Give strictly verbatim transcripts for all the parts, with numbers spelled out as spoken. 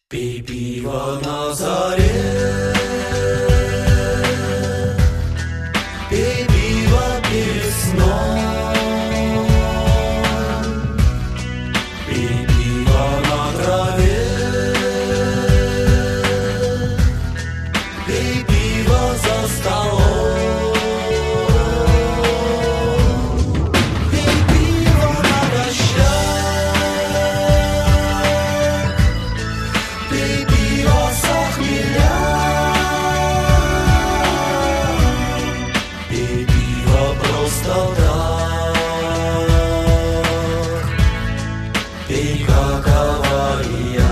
Пей пиво на заре, пей пиво перед сном, пей пиво на траве, пей пиво за столом, пей пиво на дождях, пей пиво со хмеля, пей пиво просто так, пей как авария.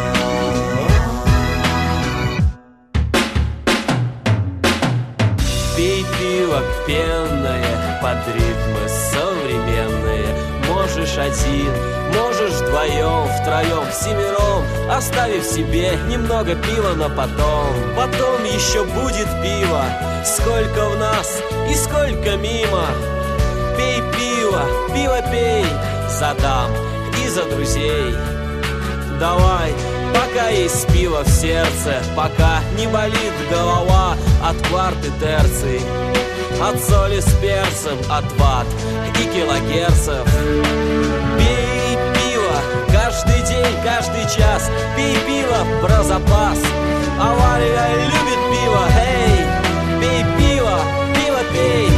Пей пиво пенное под ритмы современные. Можешь один, можешь вдвоем, втроем, всемиром, оставив себе немного пива на потом. Потом еще будет пиво, сколько в нас и сколько мимо. Пей пиво, пиво пей, за дам и за друзей. Давай, пока есть пиво в сердце, пока не болит голова от кварты терций, от соли с перцем, от ватт и килогерцев. Пей пиво каждый день, каждый час, пей пиво про запас. Авария любит пиво, эй, пей пиво, пиво пей.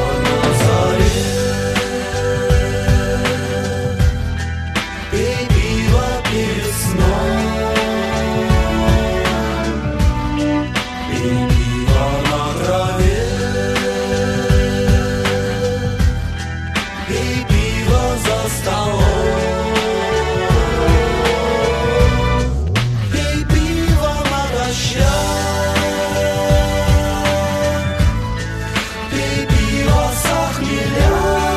Пей пиво перед сном, пей пиво на траве, пей пиво за столом, пей пиво на дождях, пей пиво со хмеля.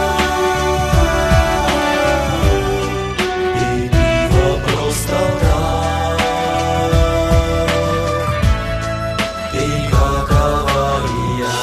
Просто так, пей как авария.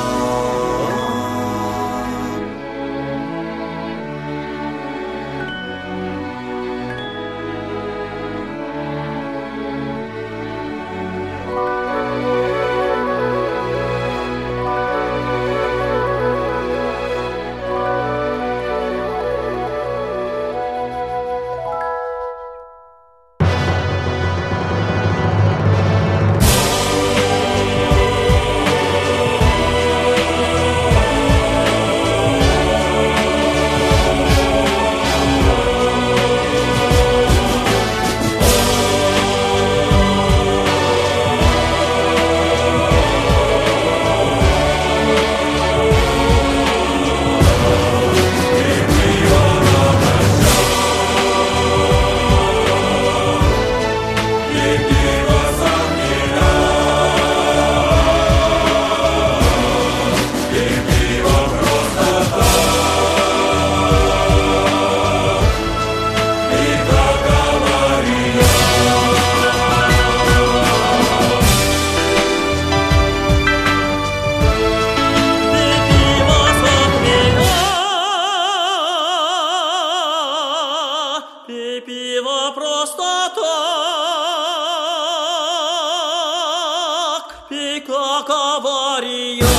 Пей пиво просто так, пей как авария.